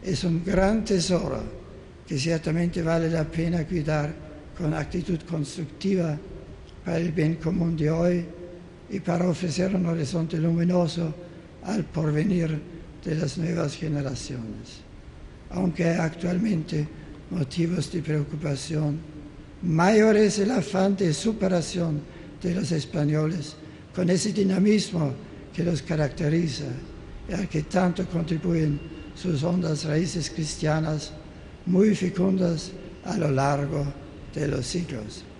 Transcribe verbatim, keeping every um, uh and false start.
Es un gran tesoro que ciertamente vale la pena cuidar con actitud constructiva para el bien común de hoy y para ofrecer un horizonte luminoso al porvenir de las nuevas generaciones. Aunque hay actualmente motivos de preocupación, mayor es el afán de superación de los españoles con ese dinamismo que los caracteriza y al que tanto contribuyen sus hondas raíces cristianas muy fecundas a lo largo de los siglos.